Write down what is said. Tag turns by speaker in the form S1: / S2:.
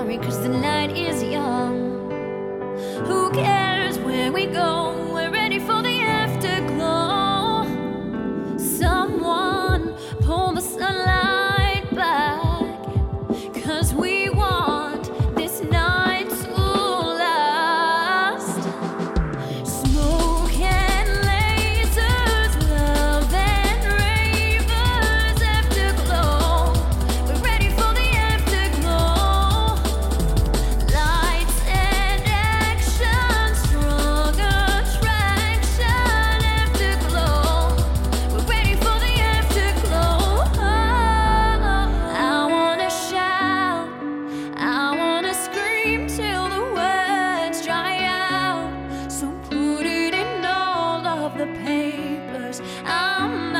S1: hurry, 'cause the night is young. Who cares where we go? We're ready for the afterglow. Someone pull the sunlight back, 'cause we want this night to last. Smoke and lasers, love and ravers, afterglow. We're ready for the afterglow. Lights and action, strong attraction, afterglow. We're ready for the afterglow. I wanna shout, I wanna scream till the words dry out. So put it in all of the papers. I'm